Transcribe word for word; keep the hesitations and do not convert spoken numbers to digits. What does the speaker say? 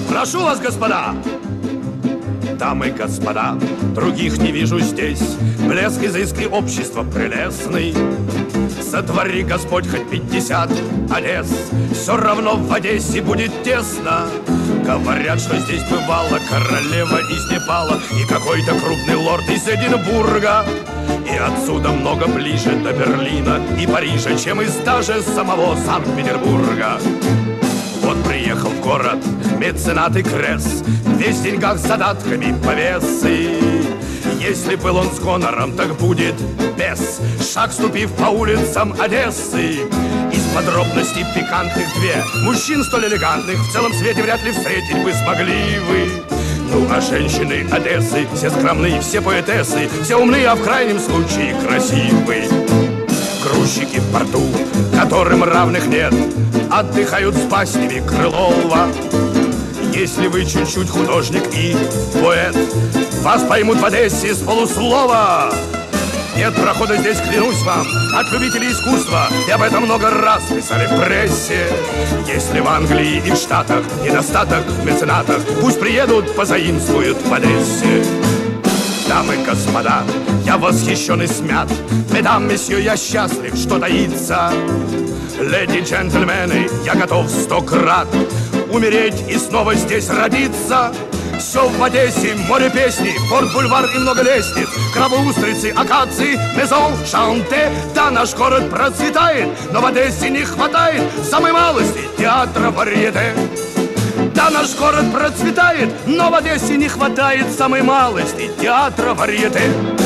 Прошу вас, господа! Дамы и господа, других не вижу здесь. Блеск изыски общества прелестный. Сотвори Господь хоть пятьдесят Одесс, все равно в Одессе будет тесно. Говорят, что здесь бывала королева из Непала и какой-то крупный лорд из Эдинбурга. И отсюда много ближе до Берлина и Парижа, чем из даже самого Санкт-Петербурга. Вот приехал в город меценат и Кресс, весь в деньгах с задатками повесы. Если был он с гонором, так будет без. Шаг ступив по улицам Одессы. Из подробностей пикантных две. Мужчин столь элегантных в целом свете вряд ли встретить бы смогли вы. Ну а женщины Одессы все скромные, все поэтессы, все умные, а в крайнем случае красивые. Грузчики в порту, которым равных нет, отдыхают с баснями Крылова. Если вы чуть-чуть художник и поэт, вас поймут в Одессе с полуслова. Нет прохода здесь, клянусь вам, от любителей искусства, и об этом много раз писали в прессе. Если в Англии и в Штатах недостаток в меценатах, пусть приедут, позаимствуют в Одессе. Дамы и господа, я восхищен и смят. Медам, месье, я счастлив, что таится. Леди, джентльмены, я готов сто крат умереть и снова здесь родиться. Все в Одессе, море песни, порт-бульвар и много лестниц, крабы, устрицы, акации, мезон, шанте. Да, наш город процветает, но в Одессе не хватает самой малости театра варьете. Да, наш город процветает, но в Одессе не хватает самой малости театра варьете.